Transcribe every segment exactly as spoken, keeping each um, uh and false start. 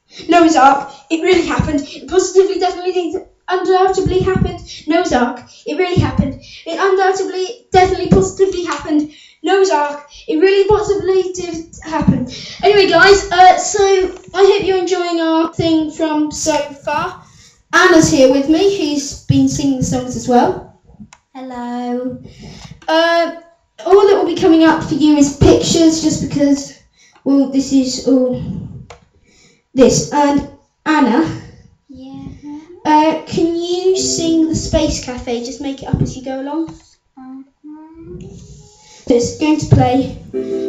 Noah's Ark, it really happened. It positively, definitely, undoubtedly happened. Noah's Ark, it really happened. It undoubtedly, definitely, positively happened. Noah's Ark, it really possibly did happen. Anyway, guys, uh, so I hope you're enjoying our thing from so far. Anna's here with me. She's been singing the songs as well. Hello. Uh, all that will be coming up for you is pictures, just because, well, this is all this. And Anna, Yeah. uh, can you sing the Space Cafe? Just make it up as you go along. Uh-huh. So it's going to play.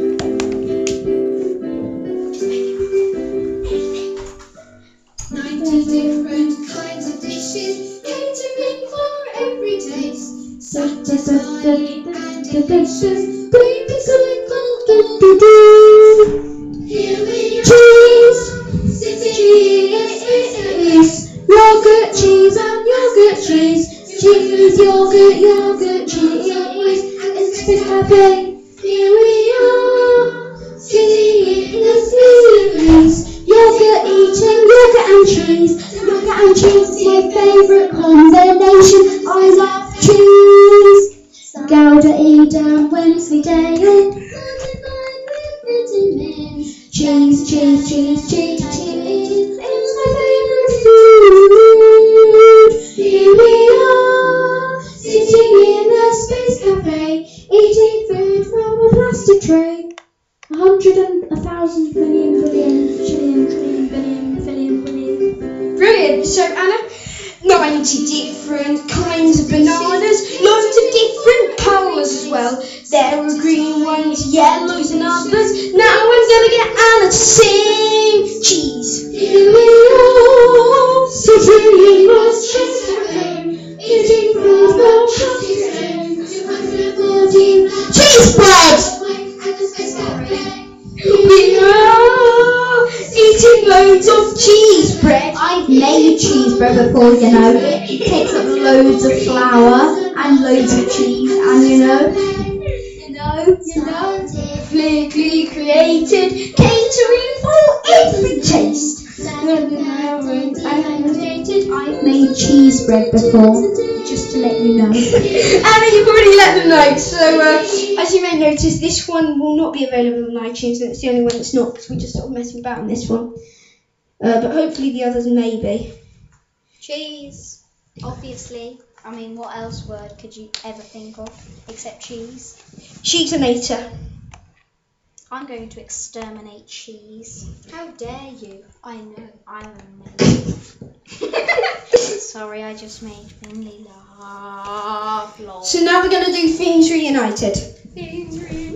Ninety different kinds of dishes, catering for every taste. Satisfying and delicious, great cycle do do do. Here we are, cheese, sitting cheese, yogurt, cheese and yogurt cheese, cheese, yogurt, yogurt, cheese, and it's Space Cafe. Here we are, sitting in the space. Yogurt eating, yogurt and cheese. Yogurt and cheese is my favourite combination. I love cheese. Gouda, Edam, Wensleydale. Cheese, cheese, cheese, cheese, cheese. It's my favourite food. Here we are, sitting in a Space Cafe, eating food from a plastic tray. A hundred and a thousand million billion trillion trillion billion billion billion. Brilliant. So Anna, ninety different kinds of bananas, loads of different colours as well. There are green ones, yellows and others. Now I'm gonna get Anna to sing cheese. Here we are, sitting in a Space Cafe, eating food from a plastic tray. Two hundred and fourteen Cheese bread. We are eating loads of cheese bread. I've made cheese bread before, you know. It takes up loads of flour and loads of cheese, and you know, you know, you know. Perfectly created, catering for every taste. I've made cheese bread before, just to let you know. Anna, you've already let them know. So, uh, as you may notice, this one will not be available on iTunes, and it's the only one that's not, because we just started messing about on this one. Uh, but hopefully the others may be. Cheese, obviously. I mean, what else word could you ever think of except cheese? Cheeseinator. I'm going to exterminate cheese. How dare you? I know, I'm amazing. Sorry, I just made Finley laugh. Lol. So now we're going to do Things Reunited. Things reunited.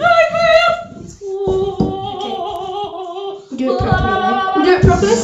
We'll do it properly though. We'll do it properly.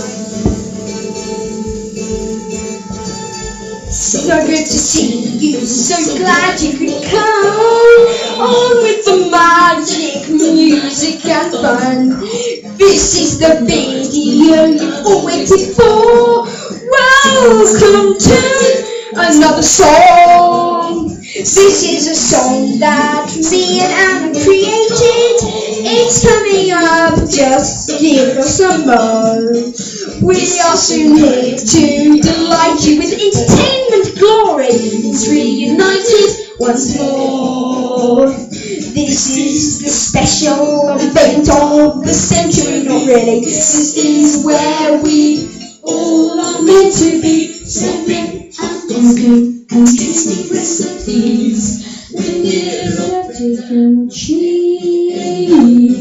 So good to see you, so glad you could come on with the magic music and fun. This is the video you've all waited for. Welcome to another song. This is a song that me and Anna created. It's coming up, just give us a mo. We are soon here to delight you with entertainment glory. It's reunited once more. This is the special event of the century, not really. This is where we all are meant to be, serving and talking and tasting recipes. With erotic and cheese.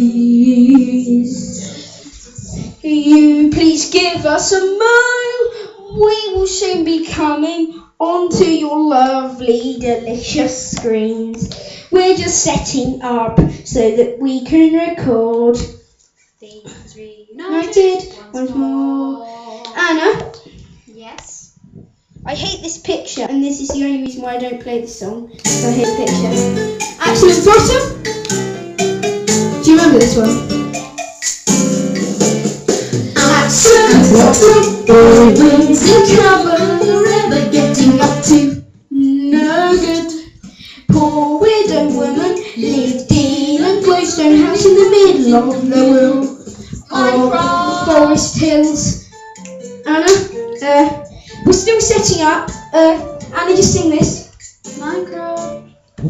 You please give us a mo. We will soon be coming onto your lovely, delicious screens. We're just setting up so that we can record. Things reunited United once more. Anna, Yes. I hate this picture, and this is the only reason why I don't play this song. So I hate the picture. Axel and Bottom. Do you remember this one? Axel and Bottom always in trouble, forever getting up to no good. Poor widow woman lived in a glowstone house in the middle of the world. Of Forest Hills. Anna. Uh, we're still setting up. Uh, Anna, just sing this. Minecraft.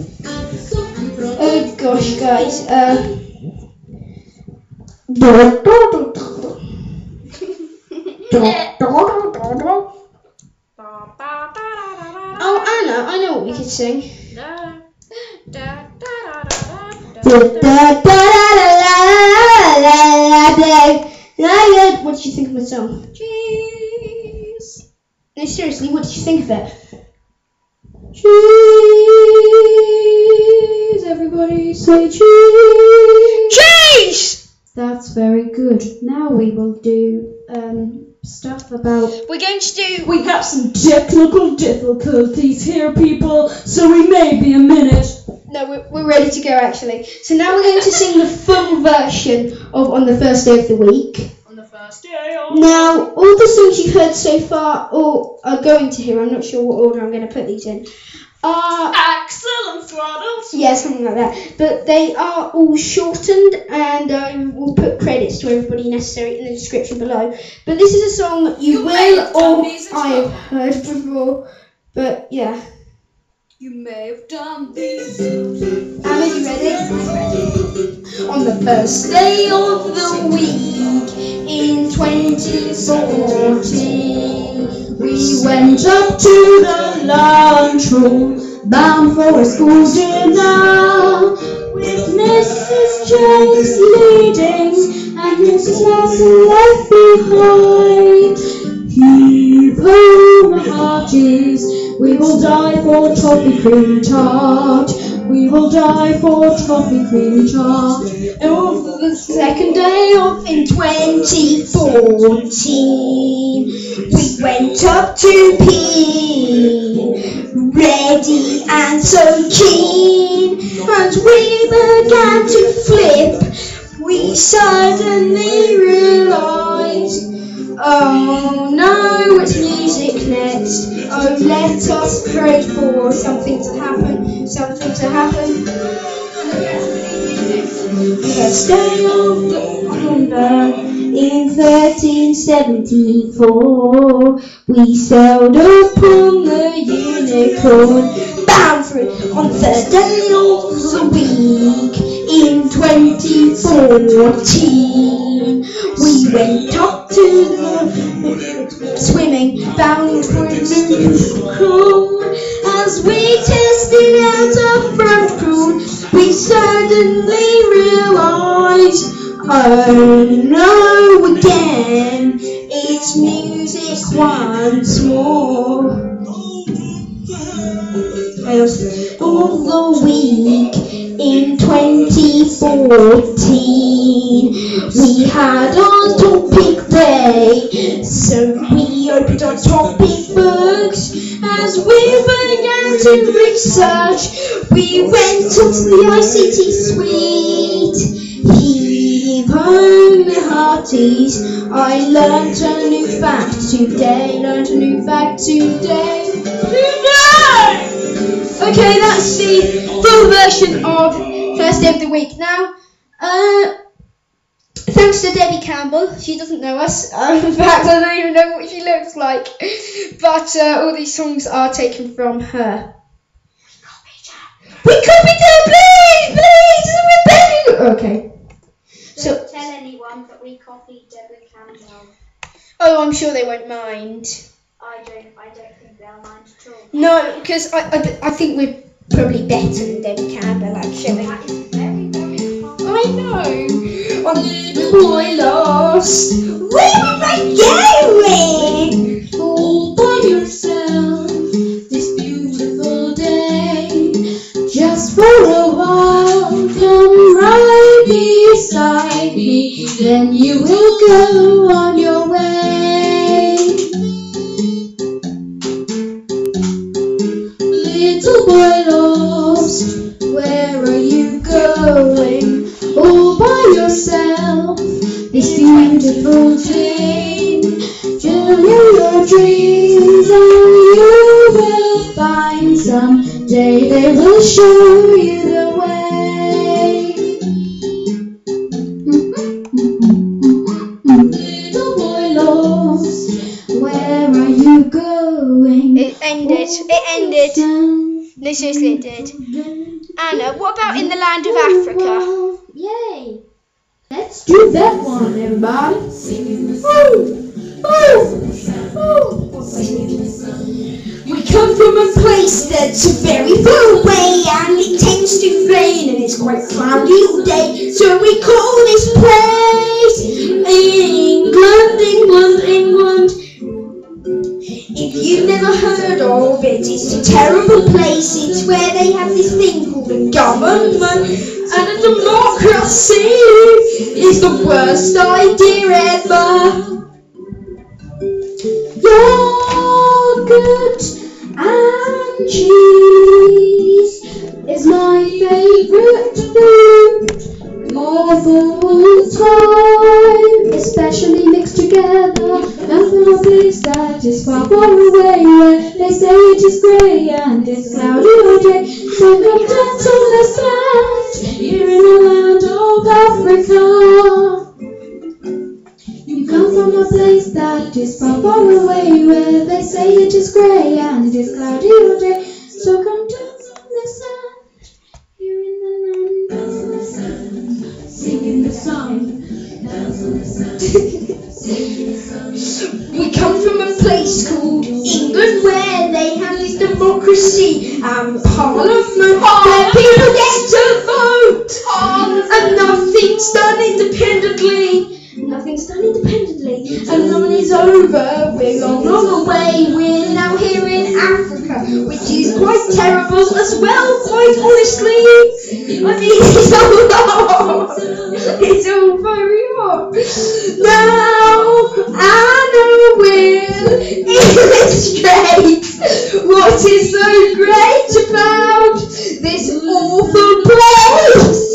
Oh gosh, guys. Uh. Oh, Anna, I know what we could sing. Da, da, da, da, da, Da, da, da, da, da, da, da, da, da. What did you think of the song? Cheese. No, seriously, what did you think of it? Cheese! Everybody say cheese! Cheese! That's very good. Now we will do um, stuff about. We're going to do. We have some technical difficulties here, people, so we may be a minute. No, we're, we're ready to go actually. So now we're going to sing the full version of On the First Day of the Week. On the first day of. Now, all the songs you've heard so far, or are going to hear, I'm not sure what order I'm going to put these in, are. Axel and Throttles. Yeah, something like that. But they are all shortened, and I will put credits to everybody necessary in the description below. But this is a song you, You may will have done or these as I well. have heard before. But yeah. You may have done these. Anna, you ready? On the first day of the week in twenty fourteen, we went up to the lunchroom, bound for a school dinner, with Missus Jones leading and Missus Larson left behind. Heave ho, my hearties, we will die for toffee cream tart. We will die for toffee cream tart. On the second day of in twenty fourteen, we went up to pee, ready and so keen. And we began to flip. We suddenly realised, oh no, it's music next. Oh, let us pray for something to happen, something to happen. First day of the wonder in thirteen seventy-four, we sailed upon the Unicorn, bound for it on the third day of the week in twenty fourteen. We went up to the swimming, bound for a Unicorn. As we tested out our front crew, we suddenly realised, oh no, again, it's music once more. All the week in twenty fourteen, we had our topic day, so we opened our topic books. As we began to research, we went onto the I C T suite. Heave ho, my hearties, I learnt a new fact today, learnt a new fact today. Today! Okay, that's the full version of First Day of the Week. Now, uh, thanks to Debbie Campbell. She doesn't know us. Uh, in fact, I don't even know what she looks like. But uh, all these songs are taken from her. We copied her, please, please, we're begging. Okay. So, Don't tell anyone that we copied Debbie Campbell. oh, I'm sure they won't mind. I don't. I don't think they'll mind at all. No, because I, I, I think we're probably better than Debbie Campbell, actually. That is very, very hard. I know. A little boy lost. Where am I going? All by yourself this beautiful day. Just for a while, come right beside me, then you will go on your way. Little boy lost, where are you going? All by yourself this beautiful day. Journey your dreams and you will find someday they will show you the way. Little boy lost, you going? It ended. It ended. No, seriously, it did. Anna, what about in the land of Africa? Yay! Let's do that one, everybody. Woo! Woo! We come from a place that's very far away, and it tends to rain, and it's quite cloudy all day. So we call this place England, England, England. If you've never heard of it, it's a terrible place. It's where they have this thing called a government, and a democracy is the worst idea ever. Yogurt and cheese is my favourite food of all time, especially mixed together. And from a place that is far, far away, where they say it is grey and it's cloudy all day. So come down to the sand, here in the land of Africa. You come from a place that is far, far away, where they say it is grey and it is cloudy all day. So come down from the sand, here in the land of the sand, singing the song. We come from a place called England, where they have this democracy and parliament, where people get to vote, and nothing's done independently. Nothing's done independently, and none is over. We're long, long away. We're now here in Africa, which is quite terrible as well, quite honestly. I mean, it's all hot. It's all very hot. Now, Anna will illustrate what is so great about this awful place.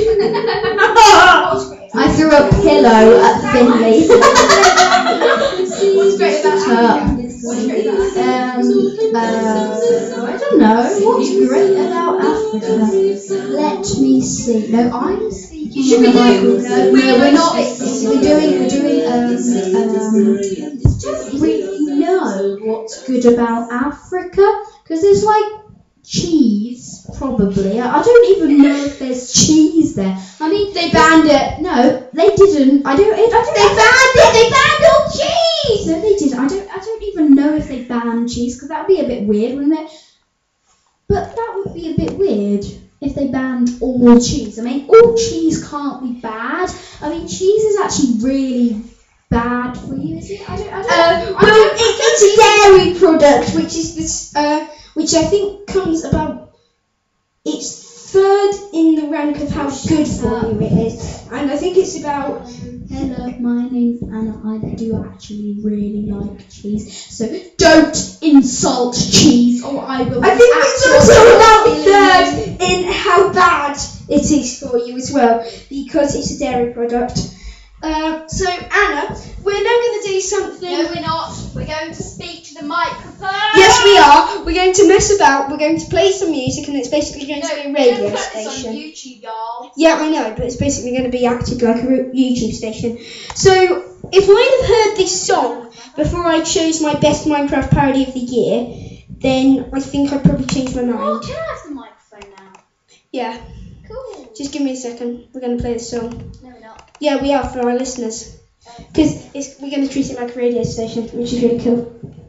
I threw a pillow at Finley. What's great about Africa? What's great about Africa? Um, uh, I don't know. What's great about Africa? Let me see. No, I'm speaking. Should we do? No, no, we're not. We're doing. We're doing. Um, um, don't really know what's good about Africa, because there's like cheese, probably. I, I don't even know if there's cheese there. I mean, They banned it. no, they didn't. I don't. I don't. They banned it. They banned all cheese. No, they didn't. I don't. I don't even know if they banned cheese, because that would be a bit weird, wouldn't it? But that would be a bit weird if they banned all cheese. I mean, all cheese can't be bad. I mean, cheese is actually really bad for you, is it? I don't. I don't. Uh, I well, don't- it, it's a dairy product, which is this, uh, which I think comes about. It's third in the rank of how good for you it is, and I think it's about. Hello, my name's Anna. I do actually really like cheese, so don't insult cheese, or I will. I think it's actually also about kill you. third in how bad it is for you as well, because it's a dairy product. Uh, so Anna, we're now going to do something. No, we're not. We're going to speak to the microphone. Yes, we are. We're going to mess about. We're going to play some music, and it's basically going No, to be a we're radio going to put this on station. YouTube, y'all. Yeah, I know, but it's basically going to be acted like a ru- YouTube station. So, if I'd have heard this song before I chose my best Minecraft parody of the year, then I think I'd probably change my Oh, mind. can I have the microphone now? Yeah, Cool. just give me a second. We're going to play the song. No, we're not. Yeah, we are for our listeners. Because we're going to treat it like a radio station, which is really cool.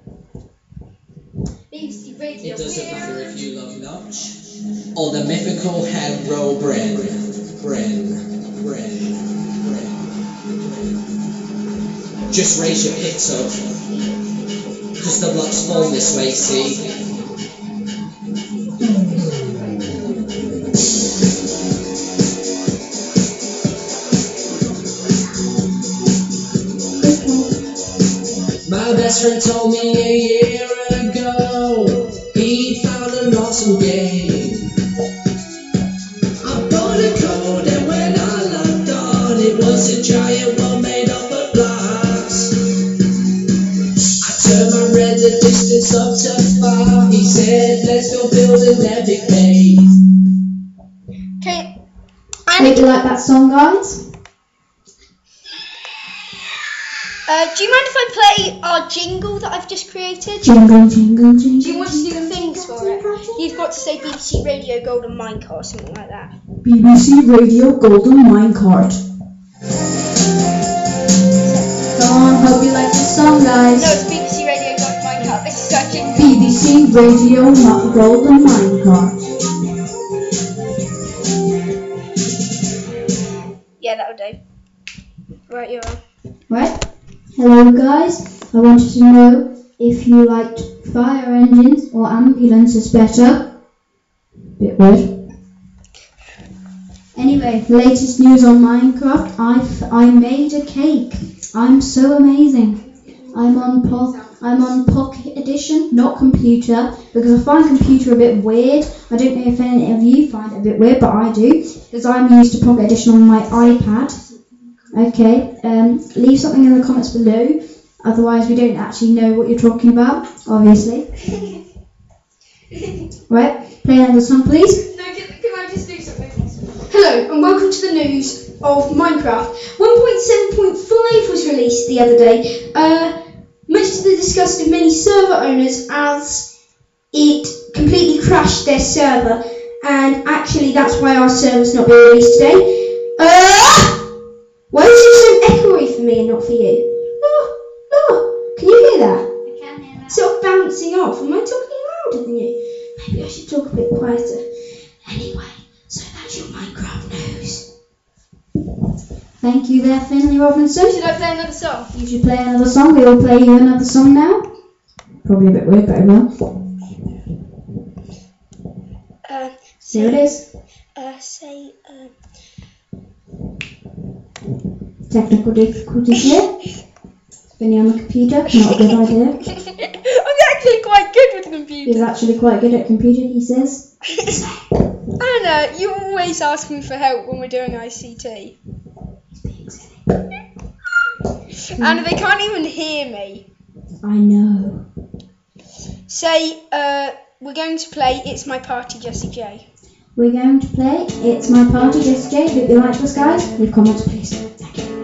B B C Radio. It doesn't matter if you love lunch or the mythical hand roll bread. Bread. Bread. Bread. Just raise your picks up. Cause the block's fall this way, see? My best friend told me a year ago he found an awesome game. I bought a code and when I logged on it was a giant one made up of blocks. I turned my render distance up to far. He said let's go build an epic base. Okay. Hope you like that song, guys. Uh, do you mind if I play our jingle that I've just created? Jingle, jingle, jingle. Do you want to do the things for it? You've got to say B B C Radio Golden Minecart or something like that. B B C Radio Golden Minecart. Come on, hope you like this song, guys. No, it's B B C Radio Golden Minecart. This is our jingle. B B C Radio Ma- Golden Minecart. Yeah, that'll do. Right, you're on. Right. Hello guys, I wanted to know if you liked fire engines or ambulances better. Bit weird. Anyway, latest news on Minecraft. I f- I made a cake. I'm so amazing. I'm on po- I'm on Pocket Edition, not computer, because I find computer a bit weird. I don't know if any of you find it a bit weird, but I do, because I'm used to Pocket Edition on my iPad. Okay, um, leave something in the comments below, otherwise we don't actually know what you're talking about, obviously. Right, play another song please. No, can, can I just do something? Hello, and welcome to the news of Minecraft. one point seven point five was released the other day, uh, much to the disgust of many server owners, as it completely crashed their server, and actually that's why our server's not being released today. Uh, Why is it so echoey for me and not for you? Oh, oh, can you hear that? I can hear that. Sort of bouncing off. Am I talking louder than you? Maybe I should talk a bit quieter. Anyway, so that's your Minecraft news. Thank you there, Finley Robinson. Should I play another song? You should play another song. We will play you another song now. Probably a bit weird, but I will. Uh, Here it is. uh, say, uh, Technical difficulties here. Finley on the computer. Not a good idea. I'm actually quite good with computers. He's actually quite good at computer, he says. Anna, you always ask me for help when we're doing I C T. Anna, they can't even hear me. I know. Say, uh, we're going to play It's My Party, Jessie J. We're going to play It's My Party, Jessie J. Hope you like this, guys. Leave comments, please. Thank you.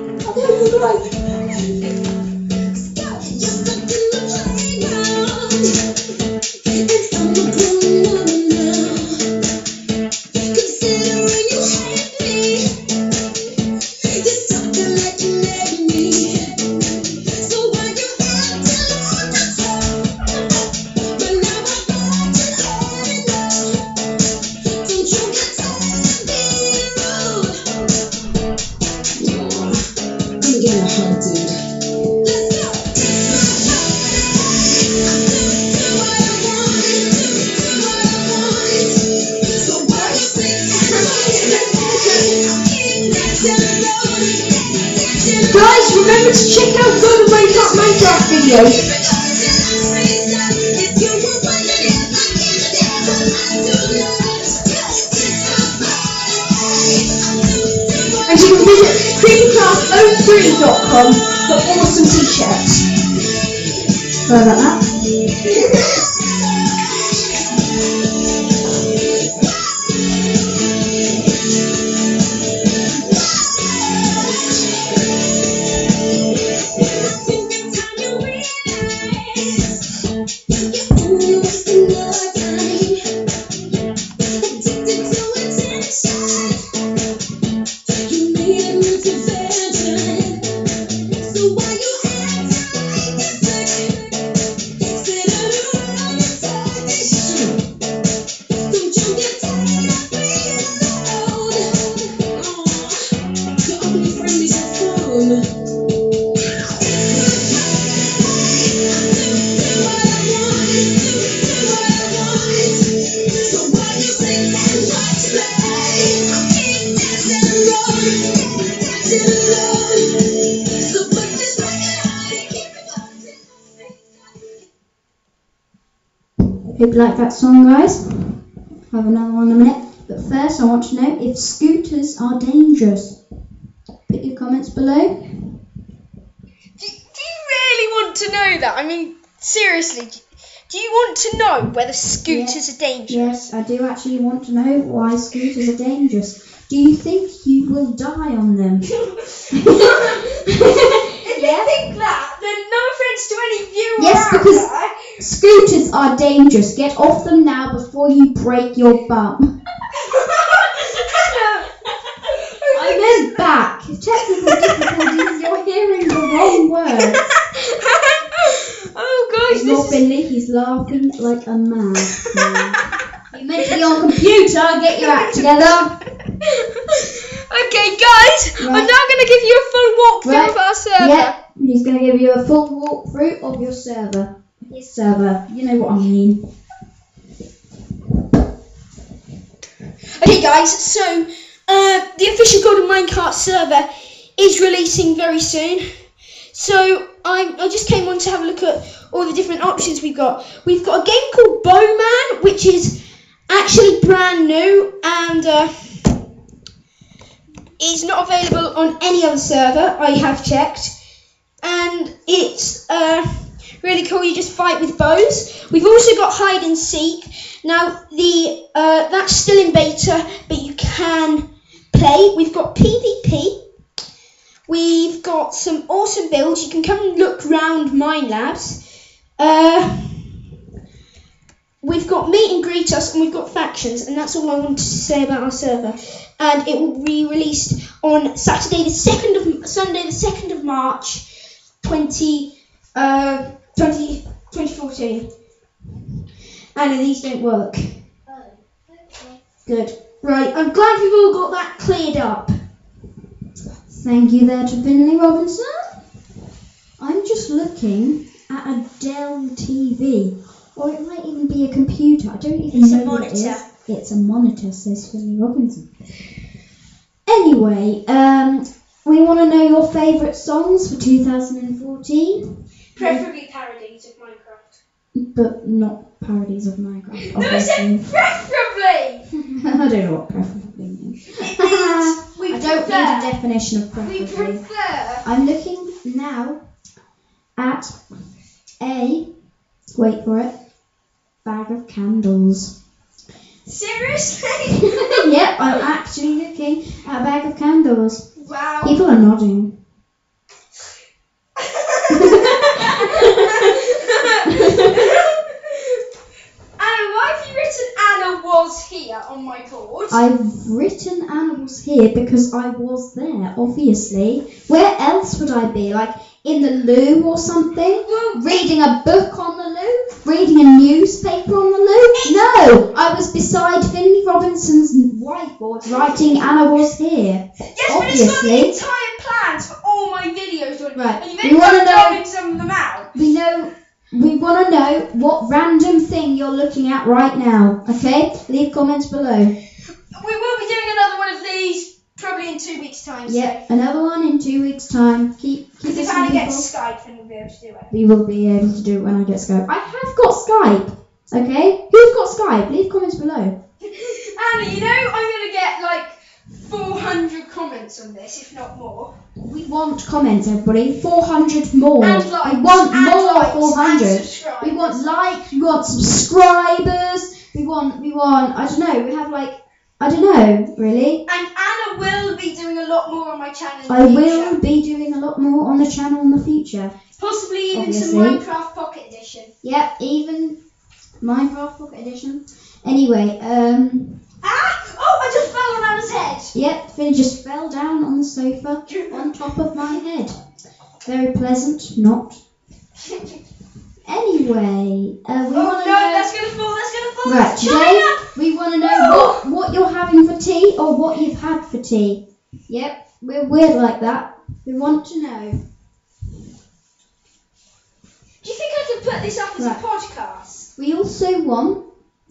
Guys, remember to check out Golden Minecraft Minecraft videos. And you can visit creepycraft oh three dot com for awesome t-shirts. Sorry about that. Hope you like that song, guys. Have another one in a minute. But first, I want to know if scooters are dangerous. Put your comments below. Do, do you really want to know that? I mean, seriously, do, do you want to know whether scooters Yeah. are dangerous? Yes, I do actually want to know why scooters are dangerous. Do you think you will die on them? If you think that, are dangerous. Get off them now before you break your bum. I meant back. Technical difficulties. You're hearing the wrong words. Oh gosh, It's not this is... Finley. He's laughing like a man. You meant to be on computer. Get your act together. Okay, guys, I'm Right. now going to give you a full walkthrough Right. of our server. Yep. He's going to give you a full walkthrough of your server. His server. You know what I mean. Okay, guys, so uh, the official Golden Minecart server is releasing very soon. So I, I just came on to have a look at all the different options we've got. We've got a game called Bowman, which is actually brand new and uh, is not available on any other server. I have checked, and it's uh, really cool. You just fight with bows. We've also got hide and seek. Now the uh, that's still in beta, but you can play. We've got PvP. We've got some awesome builds. You can come and look round Mine Labs. Uh, we've got meet and greet us, and we've got factions, and that's all I wanted to say about our server. And it will be released on Saturday the second of Sunday the second of March, twenty uh twenty twenty fourteen. Anna, these don't work. Oh, okay. Good. Right. I'm glad we've all got that cleared up. Thank you there to Finley Robinson. I'm just looking at a Dell T V. Or it might even be a computer. I don't even It's a know what it is. monitor. It's a monitor, says Finley Robinson. Anyway, um, we want to know your favourite songs for two thousand fourteen. Preferably parodies of Minecraft. But not parodies of Minecraft, No, I said obviously. preferably. I don't know what preferably means. It means we I don't prefer. need a definition of We preferably. prefer. I'm looking now at a, wait for it, bag of candles. Seriously? Yep, I'm actually looking at a bag of candles. Wow. People are nodding. Anna, why have you written Anna was here on my board? I've written animals here because I was there, obviously. Where else would I be? Like in the loo or something? Well, Reading a book on the loo? Reading a newspaper on the loo? No! I was beside Finley Robinson's whiteboard writing Anna was here. yes, but it's got the obviously. entire plans for all my videos on it. Right, And you've we only wanna got know- throwing some of them out. We know we want to know what random thing you're looking at right now. Okay? Leave comments below. We will be doing another one of these probably in two weeks' time. so- Yep, another one in two weeks' time. Keep keep Because if listening, Anna gets people. Skype, then we'll be able to do it. We will be able to do it when I get Skype. I have got Skype. Okay? Who's got Skype? Leave comments below. Anna, you know I'm going to get like four hundred comments on this, if not more. We want comments, everybody. four hundred more. And likes. we want and more likes, four hundred. And subscribers. We want likes. We want subscribers. We want. We want. I don't know. We have like. I don't know. Really. And Anna will be doing a lot more on my channel in the I future. will be doing a lot more on the channel in the future. Possibly even some Obviously. Minecraft Pocket Edition. Yep. Even Minecraft Pocket Edition. Anyway. Um. Ah! Oh, I just fell on Anna's head. Yep. Finn just fell down on the sofa on top of my head. Very pleasant. Not. Anyway. Uh, we Oh want no, to know. that's gonna fall, that's gonna fall. Right, Shut today up. we want to know what, what you're having for tea or what you've had for tea. Yep, we're weird like that. We want to know. Do you think I can put this up as Right. a podcast? We also want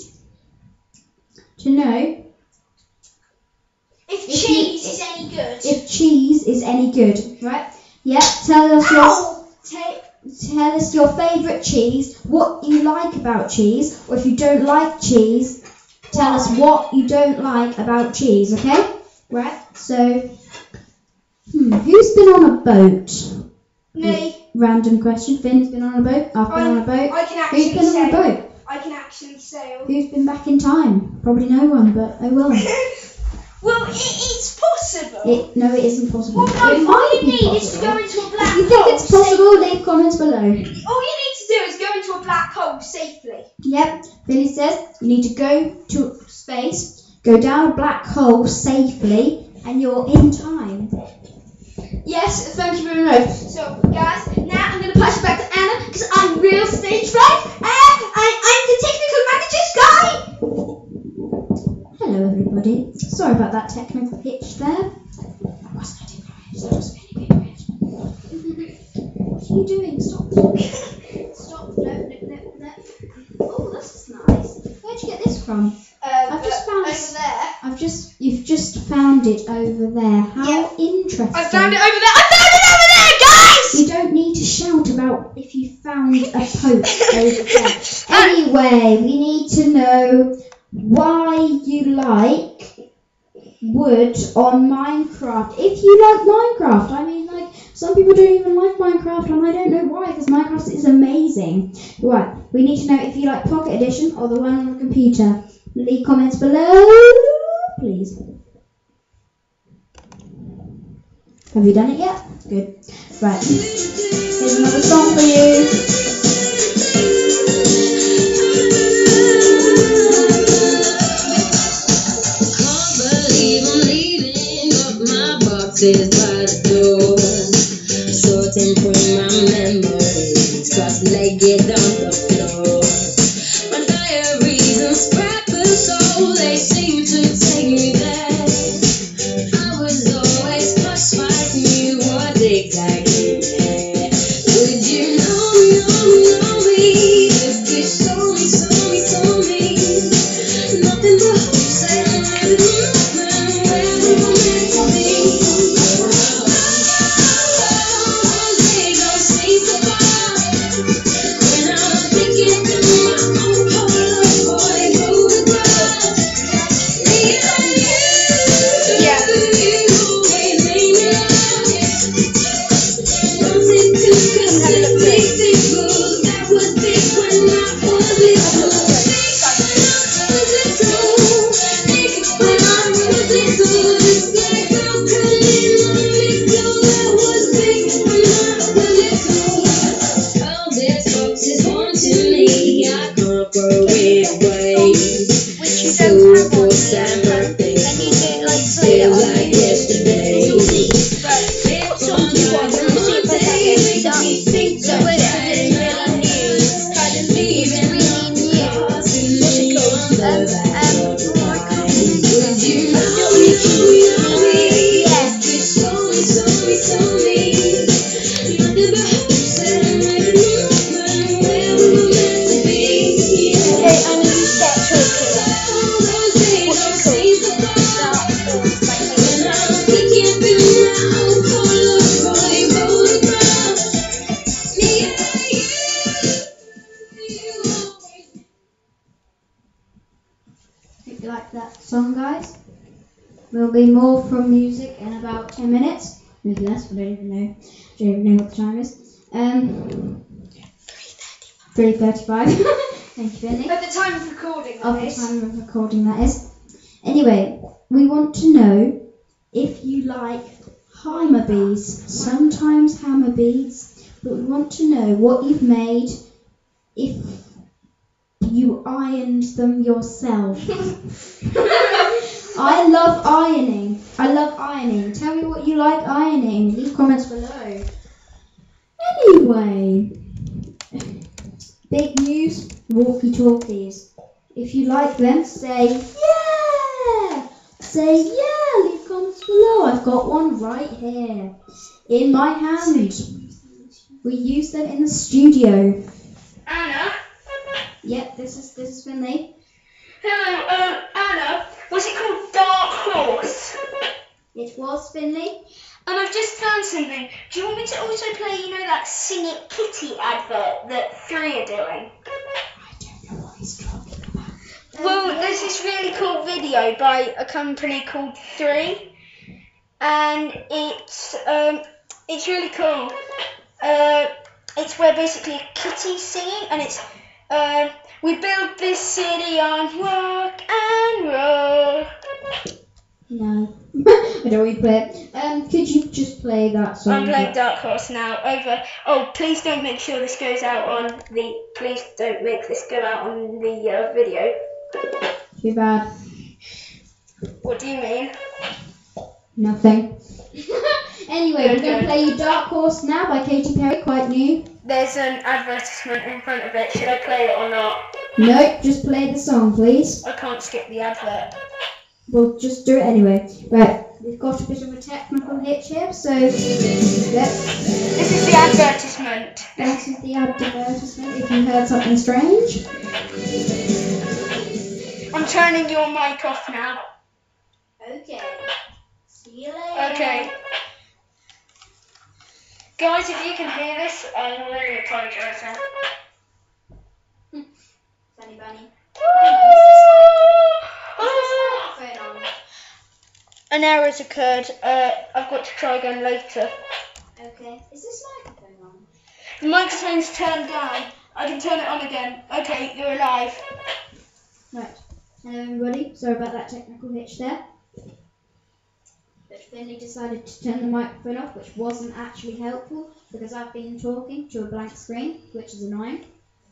to know If, If cheese you- is any good. if cheese is any good. Right? Yep, tell us your Ow! ta- tell us your favourite cheese, what you like about cheese, or if you don't like cheese, tell us what you don't like about cheese, okay? Right? So hmm, who's been on a boat? Me. Random question. Finn's been on a boat. I've been I'm- on a boat. I can Who's actually been on a sail. boat? I can actually sail. Who's been back in time? Probably no one, but oh well. Well, it, it's possible. It, no, it isn't possible. Well, no, it all might you be need is to possible. go into a black If you think hole. it's possible, leave comments below. All you need to do is go into a black hole safely. Yep, Billy says you need to go to space, go down a black hole safely, and you're in time. Yes, thank you very much. So, guys, now I'm going to pass it back to Anna because I'm real stage fright and I, I'm the technical manager's guy. Hello, everybody. Sorry about that technical hitch there. That wasn't a technical hitch, that was very, very weird. What are you doing? Stop. Stop. No, no, no, no. Oh, this is nice. Where'd you get this from? Um, I've just found over there. I've just you've just found it over there. How Yeah. interesting. I found it over there. I found it over there, guys! You don't need to shout about if you found a post over there. Anyway, we need to know why you like wood on Minecraft. If you like Minecraft, I mean, like, some people don't even like Minecraft, and I don't know why, because Minecraft is amazing. Right, we need to know if you like Pocket Edition or the one on the computer. Leave comments below, please. Have you done it yet? Good. Right. Here's another song for you. Can't believe I'm leaving, but my box is by the door. Sorting through my memories, cross-legged on the floor. My diaries and scrappers, so they seem to take me there. I was always pushed by you, what exactly there? Would you know, know, know me? If you saw me, saw me, saw me. Nothing but hopes and movement where we were meant to be. Oh, they don't seem to buy. When I'm thinking through my own Polaroid photograph, me and you, Yeah. you always made me laugh. Wanted to consider things good. That was big when I was little. Big when I was little. It's like how can you not make know that was big when I was little. All this box is haunting me. I can't throw it away. Which you So don't have on books here. and birthdays Then you do like play it feel on like yesterday. What song do you want? Let me see if I can get it up. So wait, so this is really new. Kind of it's really new. What's it called? Um, um, oh, I can't Would you I know don't really know me? Yeah. If you saw me, saw me, saw me. Nothing but hopes and movement where we were meant to be. Okay, I'm gonna start talking. All those days What's don't it seem to called? pass. Start off by When playing I'm thinking through my own Polaroid photograph, me and you, you always. Hope you like that song, guys. There'll be more from music in about ten minutes. Maybe less, I don't even know. I don't even know what the time is. Um, three thirty-five. Thank you, Benny. At the time of recording, Of that the is. time of recording, that is. Anyway, we want to know if you like hammer beads. Sometimes hammer beads, but we want to know what you've made if you ironed them yourself. I love ironing. I love ironing. Tell me what you like ironing. Leave comments below. Anyway, big news, walkie-talkies. If you like them, say yeah! Say yeah! Leave comments below. I've got one right here in my hand. We use them in the studio. Anna? Yep, this is this is Finley. Hello, um, Anna. Was it called Dark Horse? It was Finley. And I've just found something. Do you want me to also play, you know, that Sing It Kitty advert that Three are doing? I don't know what he's talking about. Well, there's this really cool video by a company called Three, and it's um, it's really cool. Uh, it's where basically a kitty's singing, and it's uh, we built this city on rock and roll. No. I don't want you to play it. Um, could you just play that song? I'm playing Dark Horse now. Over. Oh, please don't make sure this goes out on the. Please don't make this go out on the uh, video. Too bad. What do you mean? Nothing. Anyway, we're going to play you Dark Horse now by Katy Perry, quite new. There's an advertisement in front of it. Should I play it or not? No, just play the song, please. I can't skip the advert. We'll just do it anyway. Right, we've got a bit of a technical hitch here, so yep. This is the advertisement. This is the advertisement if you heard something strange. I'm turning your mic off now. Okay. See you later. Okay. Guys, if you can hear this, I really apologise. Funny bunny. An error has occurred. Uh, I've got to try again later. Okay. Is this microphone on? The microphone's turned down. I can turn it on again. Okay, you're alive. Right. Hello everybody. Sorry about that technical hitch there. But Finley decided to turn the microphone off, which wasn't actually helpful because I've been talking to a blank screen, which is annoying.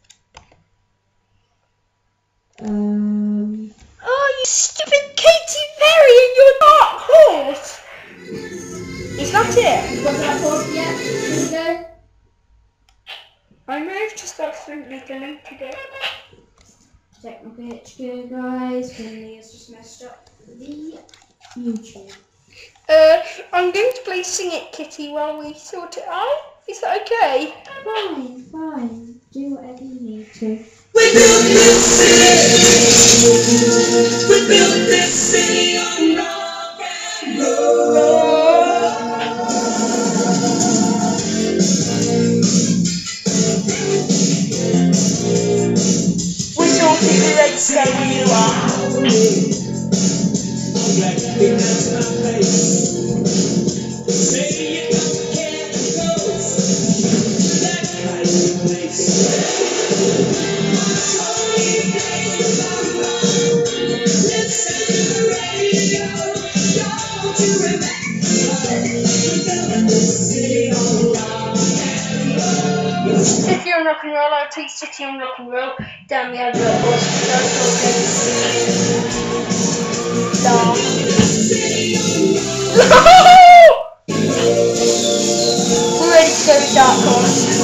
Um. Oh, you stupid Katy Perry and your Dark Horse! Is that it? Got that horse yet? Here we go. I may have just accidentally deleted it. Technical hitch here, guys. Finley has just messed up the YouTube. Uh, I'm going to play Sing It Kitty while we sort it out. Is that okay? Fine, fine. Do whatever you need to. We built this city. We built this city on rock and roll. We thought it was ready to stay where you are. I'm glad you think that's my place. Say you don't care for ghosts. That kind of place. City on rock and roll, I'll take City on rock and roll down the advert board. We're ready to go with Dark Horse.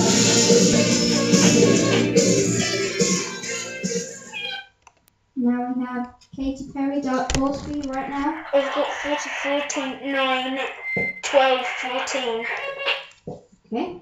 Now we have Katy Perry, Dark Horse for you right now. I've got forty-four point nine, twelve, fourteen. Okay.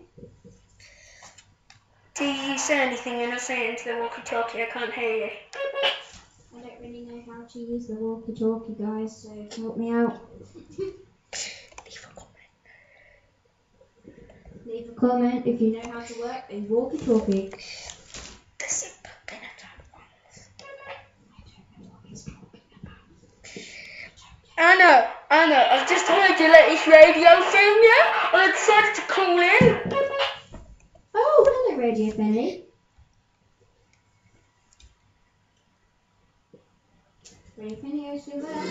Do you say anything? You're not saying into the walkie-talkie. I can't hear you. I don't really know how to use the walkie-talkie, guys, so help me out. Leave a comment. Leave a comment if you know how to work a walkie-talkie. Does it put in a I know, I know. I've just heard your latest radio thing, yeah? And I decided to call in. Oh, hello, Radio Finley. Radio Finley, are you still there?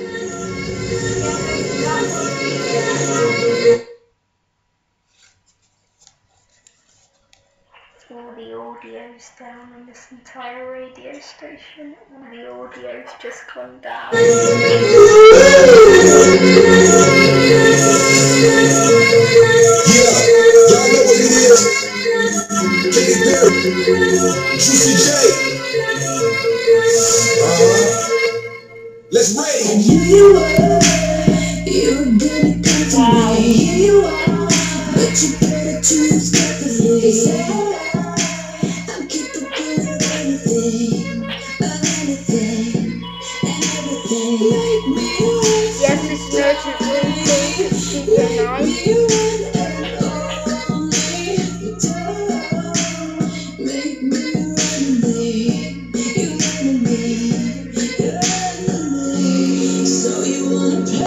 All the audio's down on this entire radio station. All the audio's just gone down. Juicy J. Uh-huh. Let's raid. And here you are, you're gonna come to Wow. me. Here you are, but you better choose carefully. I'm capable of anything, of anything, and everything. Make me want. Yes, this is urgent really super nice. Make me want and only don't make me run me. You run me, you run me. So you wanna play?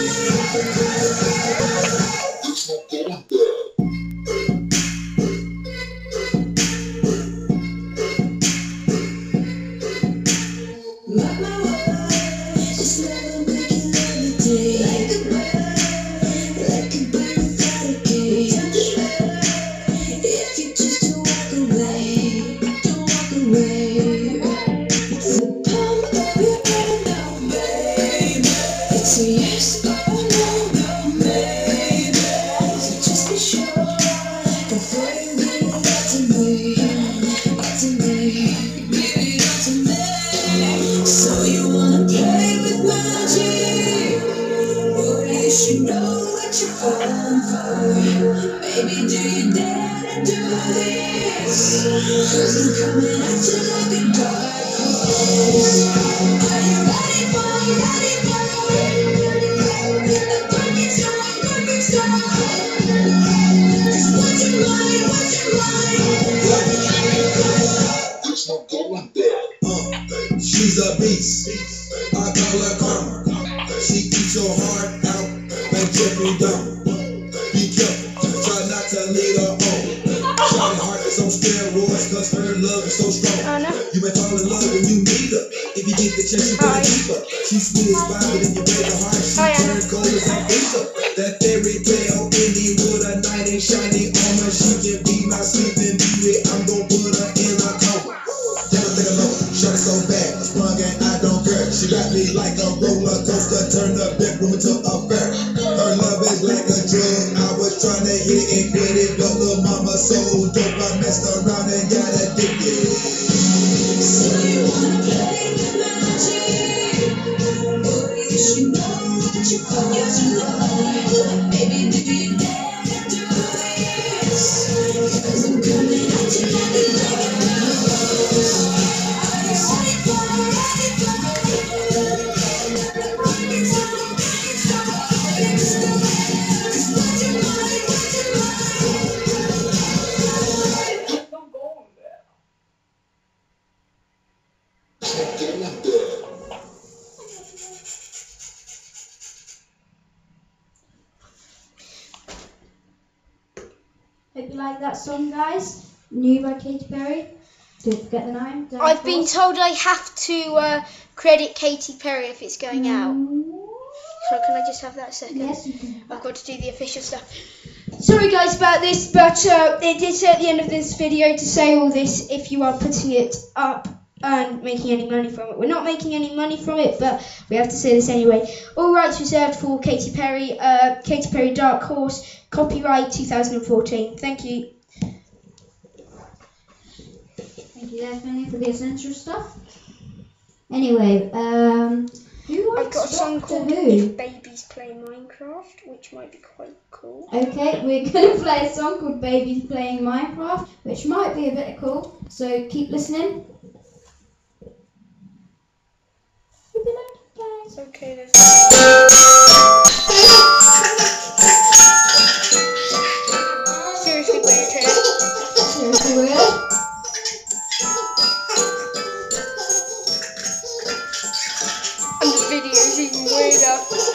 She's a beast, I call her karma. She eats your heart out like Jeffrey Dahmer. Be careful, try not to lead her on. Shawty heart is on steroids, cause her love is so strong. Oh, no. You may fall in love when you meet her. If you get the chance, you better keep her. She's sweet as pie, but if you break her heart, she Hi, turns cold as an ether. That fairy tale ending with a knight in shiny armor. She can be my sleeping beauty. I'm gon' put her in a coma. Never think alone, shot it so bad, I sprung and I don't care. She got me like a roller coaster, turned the bedroom into a fair. Her love is like a drug, I was trying to hit and quit it, but little mama so dope, I messed around and got addicted. So you wanna play with magic? Boy, you should know what you want to love. Baby, do you dare to do this? Cause I'm coming at you like a love. Hope you like that song, guys. New by Katy Perry. Don't forget the name. Dark I've been Horse. told I have to uh, credit Katy Perry if it's going out. So can I just have that a second? Yes, you can. I've got to do the official stuff. Sorry guys about this, but uh, it did say at the end of this video to say all this if you are putting it up and making any money from it. We're not making any money from it, but we have to say this anyway. All rights reserved for Katy Perry, uh, Katy Perry Dark Horse, copyright two thousand fourteen. Thank you. Thank you, Daphne, for the essential stuff. Anyway, um, who I've likes got a song Doctor called Who? If Babies Play Minecraft, which might be quite cool. Okay, we're going to play a song called Babies Playing Minecraft, which might be a bit cool, so keep listening. It's okay, there's... Seriously weird here. Seriously weird. And the video's even weirder.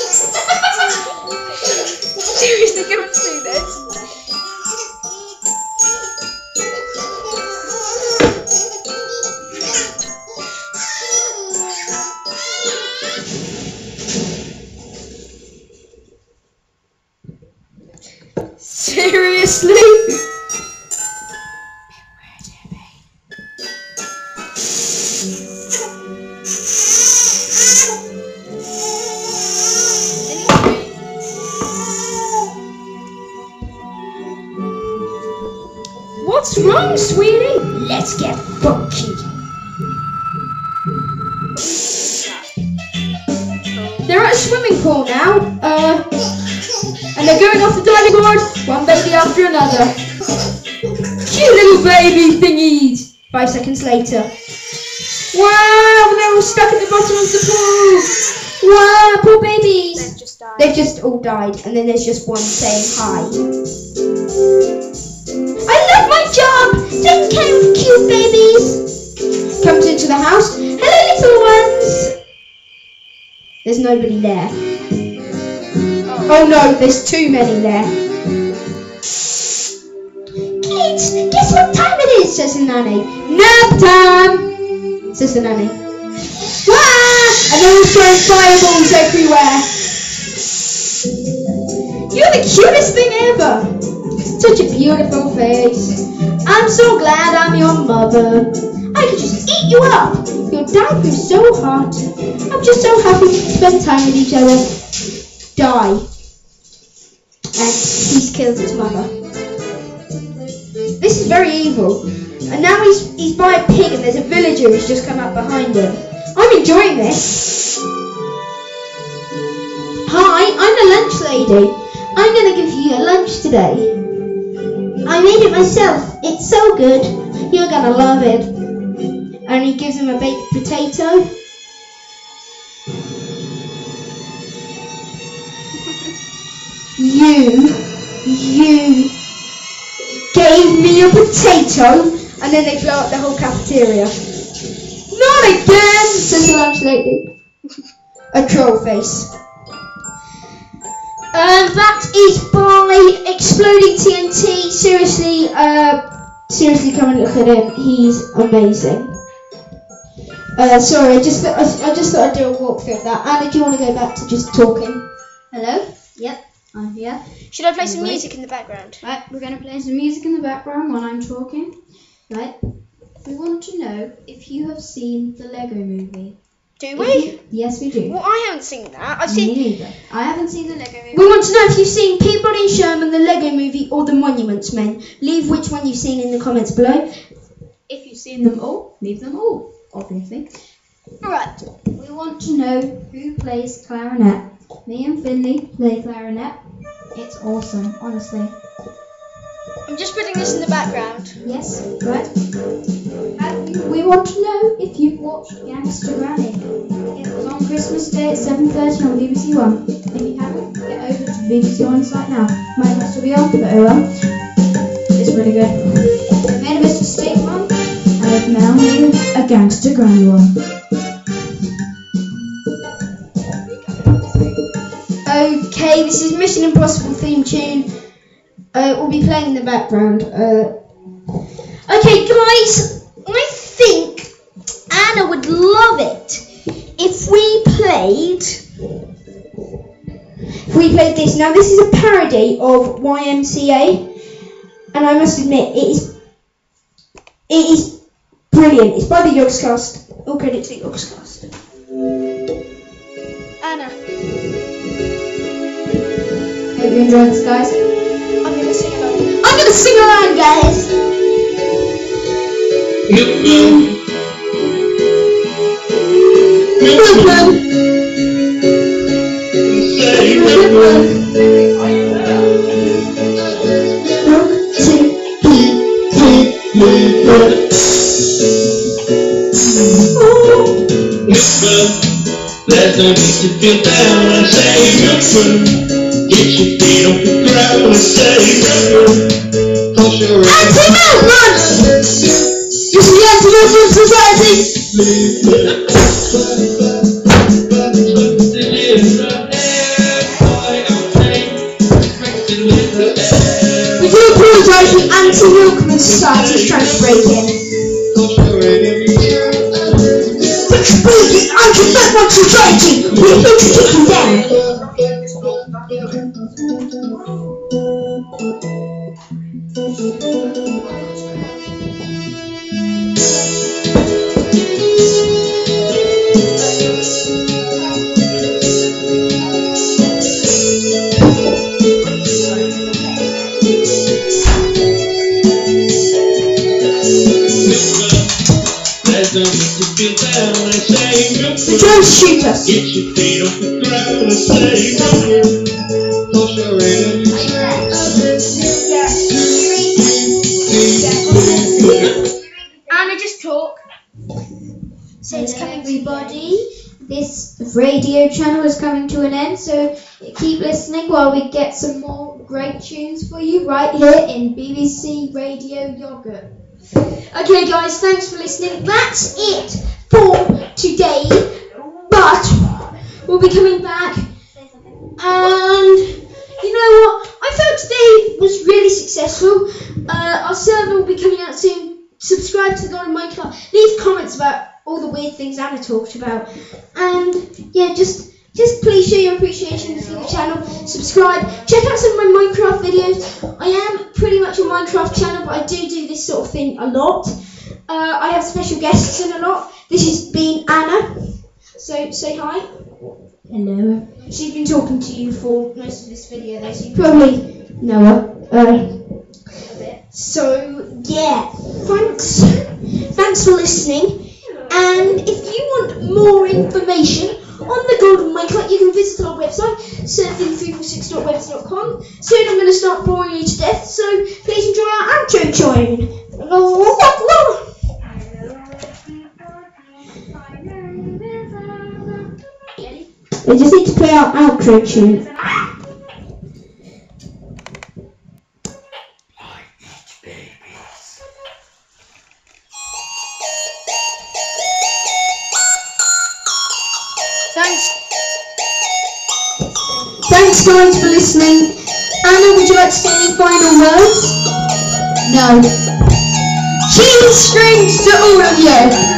Seriously, go and see this. Seriously? What's wrong, sweetie? Let's get funky. They're at a swimming pool now, uh, and they're going off the diving board, one baby after another. Cute little baby thingies. Five seconds later. Wow, they're all stuck at the bottom of the pool. Wow, poor babies. They've just died. They've just all died, and then there's just one saying hi. I love my job! Taking care of cute babies! Comes into the house. Hello, little ones! There's nobody there. Oh no, there's too many there. Kids, guess what time it is, says the nanny. Nap time, says the nanny. Wah! And they're all throwing fireballs everywhere. You're the cutest thing ever. Such a beautiful face. I'm so glad I'm your mother. I could just eat you up. Your dad was so hot. I'm just so happy to spend time with each other. Die. And he's killed his mother. This is very evil. And now he's he's by a pig and there's a villager who's just come up behind him. I'm enjoying this. Hi, I'm the lunch lady. I'm going to give you your lunch today. I made it myself. It's so good. You're going to love it. And he gives him a baked potato. You, you gave me a potato, and then they blow up the whole cafeteria. Not again, says the lunch lady. A troll face. Um, that is by Exploding T N T. Seriously, uh, seriously, come and look at him. He's amazing. Uh, sorry, I just th- I, I just thought I'd do a walkthrough of that. Anna, do you want to go back to just talking? Hello? Yep, I'm here. Should I play some Right. music in the background? Right, we're going to play some music in the background while I'm talking. Right, we want to know if you have seen the Lego Movie. Do If we? you- yes, we do. Well, I haven't seen that. I've Me seen. neither. I haven't seen the Lego Movie. We want to know if you've seen Peabody and Sherman, the Lego Movie, or the Monuments Men. Leave which one you've seen in the comments below. If you've seen them all, leave them all, obviously. Alright, we want to know who plays clarinet. Me and Finley play clarinet. It's awesome, honestly. I'm just putting this in the background. Yes, right. And we want to know if you've watched Gangster Granny. It was on Christmas Day at seven thirty on B B C One. If you haven't, get over to B B C One site now. Might not still be on, but oh well. It's really good. I made a Mister Steak one, and I've now made a Gangster Granny one. Okay, this is Mission Impossible theme tune. Uh, will be playing in the background. Uh, okay, guys, I think Anna would love it if we played. If we played this. Now, this is a parody of Y M C A, and I must admit, it is. It is brilliant. It's by the Yogscast. All credit to the Yogscast. Anna, Hope you enjoyed this, guys. I'm gonna sing along. I'm gonna sing along, guys. Milkman. Milkman. Say milkman. Milk, tea, pee, tea. Milkman. There's no need to feel down and say milkman. Get your feet off the ground and say milkman. Toss your head. Anti-Milkman! This is the Anti-Milkman Society! We do apologise, the Anti-Milkman Society is trying to break in. Which break the Anti-Milkman Society! We're here to take you down! They're trying to shoot us. Get your feet off the ground and say milkman. Toss your head. Anna, just talk. So it's coming, everybody. This radio channel is coming to an end, so keep listening while we get some more great tunes for you right here in B B C Radio Yogurt. Okay, guys, thanks for listening. That's it for today, but we'll be coming back and know what? I felt today was really successful. Uh, our server will be coming out soon. Subscribe to the God of Minecraft. Leave comments about all the weird things Anna talked about. And yeah, just just please show your appreciation to the channel. Subscribe. Check out some of my Minecraft videos. I am pretty much a Minecraft channel, but I do do this sort of thing a lot. Uh, I have special guests in a lot. This has been Anna. So say hi. Hello. She's been talking to you for most of this video, though, so you probably know her. Uh, a bit. So yeah, thanks. Thanks for listening. And if you want more information on the Golden Minecraft, you can visit our website, surfing three four six dot webs dot com. Soon I'm going to start boring you to death, so please enjoy our outro tune. I just need to play our outro tune. Thanks. Thanks guys for listening. Anna, would you like to say any final words? No. Cheese strings to all of you.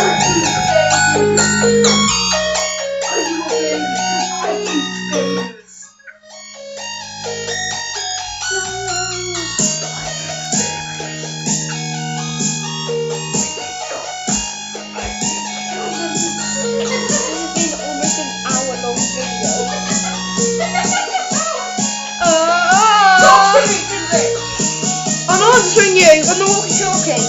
I'm answering you on the walkie-talkie.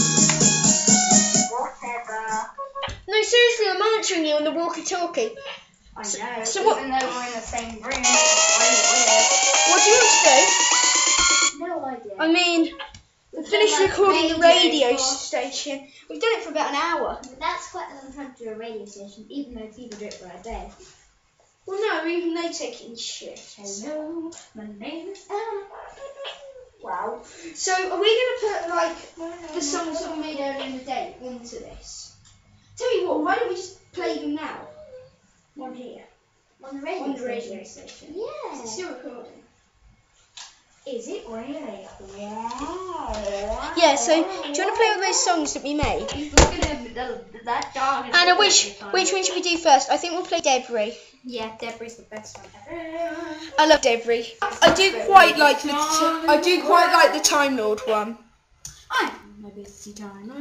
Whatever. No, seriously, I'm answering you on the walkie-talkie. I know, So what- even though we're in the same room, it's really What do you want to do? weird. No idea. I mean, we finished like recording the radio radio for- station. We've done it for about an hour. But that's quite a long time to do a radio station, even though people do it for a day. Well, no, even they take in shit. Hello, my name is Anna. Wow. So, are we going to put, like, the songs that we made earlier in the day into this? Tell me what, why don't we just play them now? On here. On the radio On the station. radio station. Yeah. It's still recording. Is it really? Wow. Yeah, so, do you want to play all those songs that we made? Look at him, that, that dog. is Anna, looking which, at me which one should we do first? I think we'll play Debris. Yeah, Deborah's the best one ever. I love Debris. I do quite like the I do quite like the Time Lord one. I'm a busy time.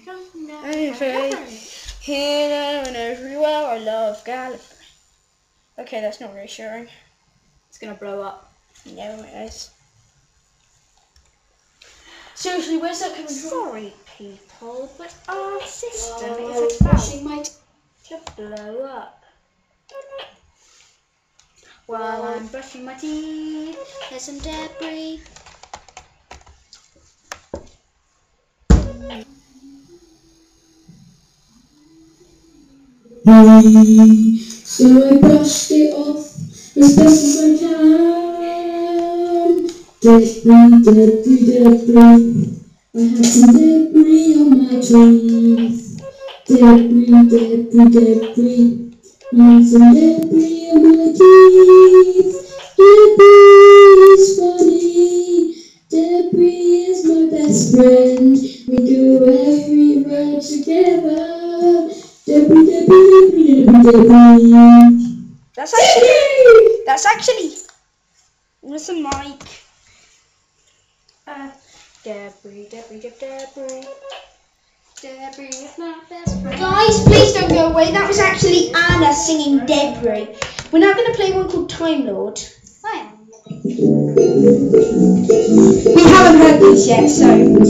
Here, there, and everywhere. I love Gallifrey. Okay, that's not reassuring. It's gonna blow up. No, it is. Seriously, where's that coming from? Sorry, people, but our system Whoa, is about brushing my to blow up. While I'm brushing my teeth, there's some debris. So I brushed it off as best as I can. Debris, debris, debris. I had some debris on my teeth. Debris, debris, debris. I had some debris on my teeth. Debris is funny. Debris is my best friend. We go everywhere together. Debris, debris, debris, debris, debris. That's actually. That's actually. Where's the mic? Uh, Debris, Debris, Debris. Debris is my best friend. Guys, please don't go away. That was actually Anna singing Debris. We're now going to play one called Time Lord. I am. We haven't heard this yet, so.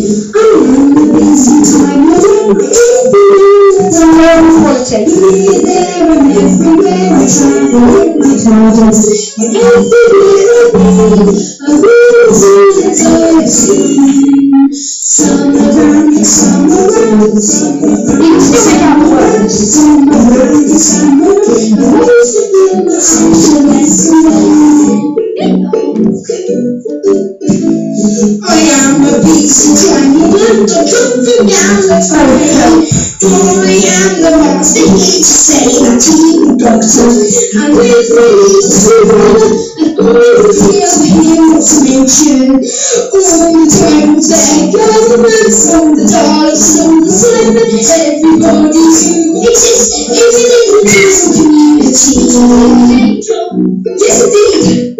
I am a piece of tiny blood that come from Gallifrey. For I am the monster here to say that to you, Doctor. And with me, it's the brother, and mention all the times that governments on the dollars on the side, everybody who exists in a little peaceful community. Yes, indeed.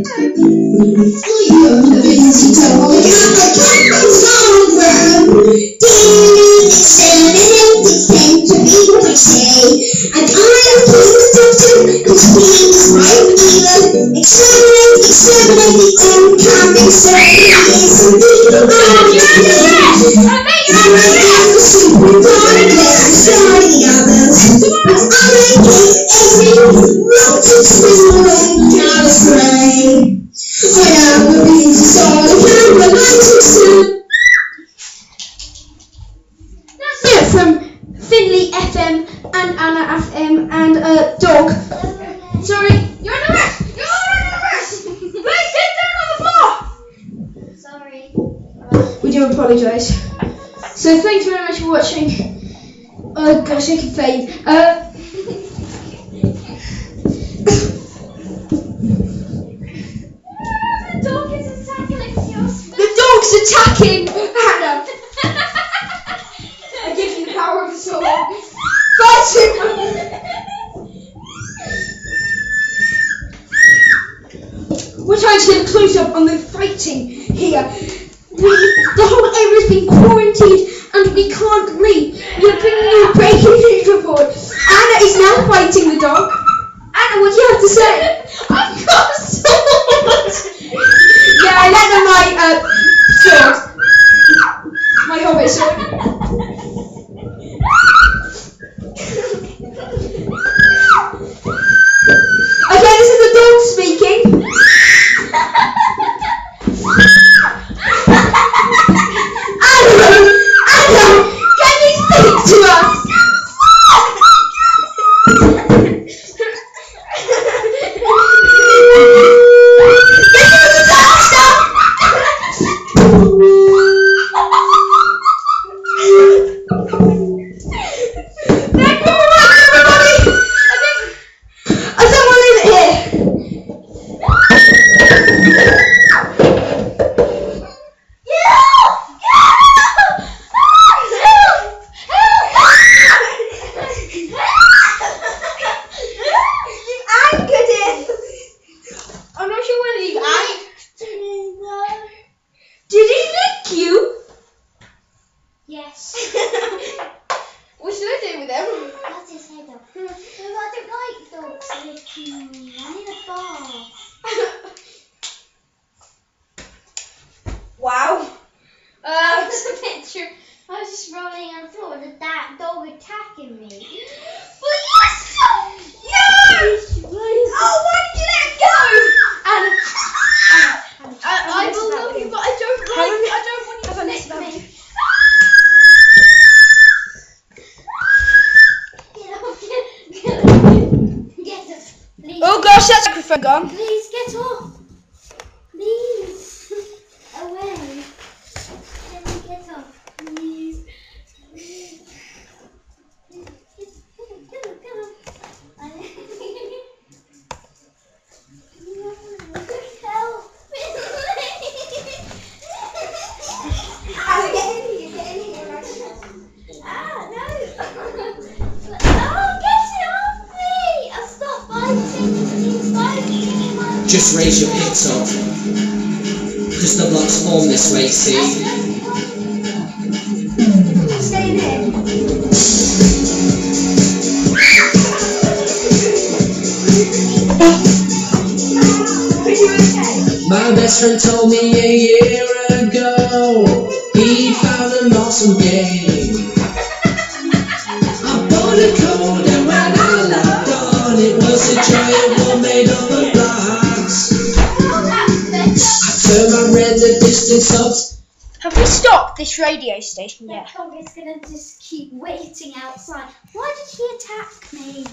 I am the busy dog, and I can't go somewhere. Exterminate, pretend to be what I say, and I'm the doctor, and please, I'm evil. Exterminate, exterminate, and can't exterminate some people. I am the super darkness, destroy the others, but I hate every rotten smell and callous gray. I am the busy soul, and the light is still. That's it from Finley F M and Anna F M and uh, Dog. Sorry, you're under arrest! You're under arrest! Please sit down on the floor! Sorry. We do apologise. So thanks very much for watching. Oh gosh, I can fade. Uh, The dog is attacking us. the dog's attacking Hannah. I give you the power of the soul. Fight him! We're trying to get a close up on the fighting here. We, the whole area's been quarantined and we can't leave. We're bringing you a breaking news report. Anna is now fighting the dog. Anna, what do you have to say? I've got a sword. Yeah, I let them my uh, sword. My hobbit sword. Okay, this is the dog speaking. Adam! Adam! Can you speak to us? This is a disaster! Thank you very much, everybody! I think I think we'll leave it here. You've angered him. I'm not sure whether you angered. Did he lick you? Yes. What should I do with him? That's his head up. No, I don't like dogs licking me. I need a bath. Wow. Uh, There's a picture. I was just rolling on the floor with that dog attacking me. But yes! Yes! Oh, why did you let him go? And, and, I, I will love you, but I don't like Have a- I don't want you have to a lick nice about me. it. Get off, get, get off. Get off. Please. Oh gosh, that's microphone gone. Please get off. Please. Away. Let me get off. Please. Get off, get off. Help me. Anna, get in here, get in here. Ah, no. Oh, get it off me. I'll stop fighting. Please fighting. Just raise your picks up. Because the blocks form this way, see? Stay in here. Are you okay? My best friend told me a year ago he found an awesome game. I bought a code and when I logged on it was a giant one made up of blocks. I turned my render distance up. Have we stopped this radio station yet? That dog is gonna just keep waiting outside. Why did he attack me?